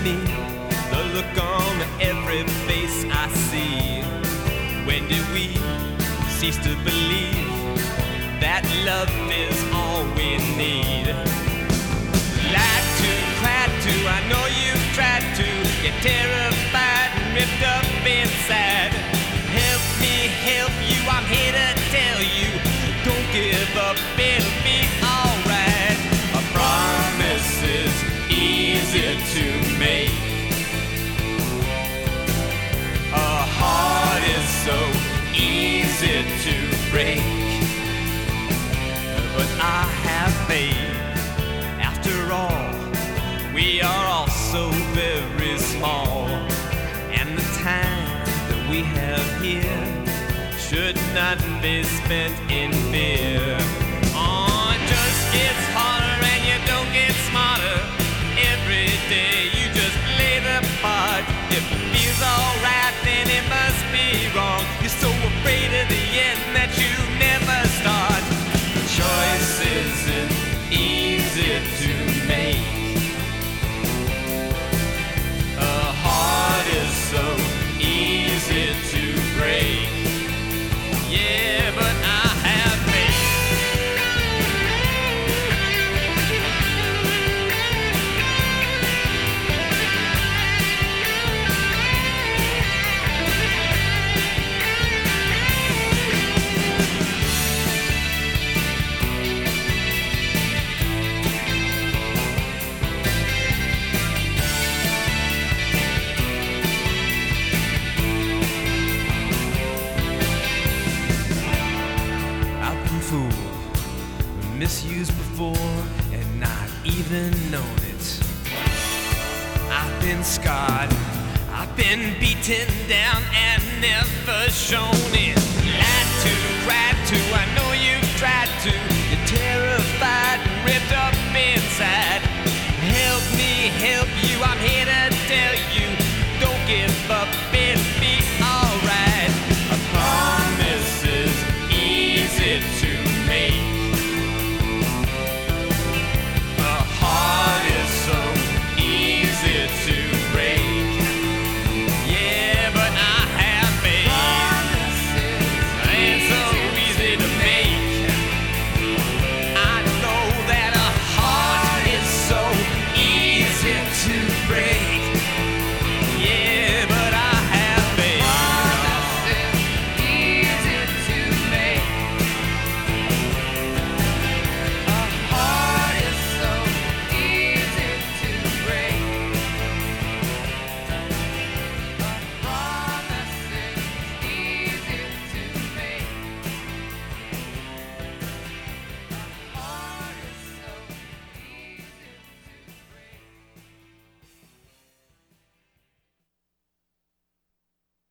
me, the look on every face I see. When did we cease to believe that love is all we need? Like to, cry to, I know you've tried to. You're terrified and ripped up inside. Help me help you, I'm here to tell you, don't give up, it'll be alright. A promise is easy to make. A heart is so easy to break. But I have faith. After all, we are all so very small, and the time that we have here should not be spent in fear. Oh, it just gets harder and you don't get smarter. Every day you just play the part. If it feels alright, then it must be wrong. You're so afraid of the end that you never start. The choice isn't easy to make. A heart is so easy to break. Yeah, but I have faith. Misused before and not even known it. I've been scarred, I've been beaten down and never shown it. Lied to, cried to, I know you've tried to. You're terrified and ripped up inside. Help me help you, I'm here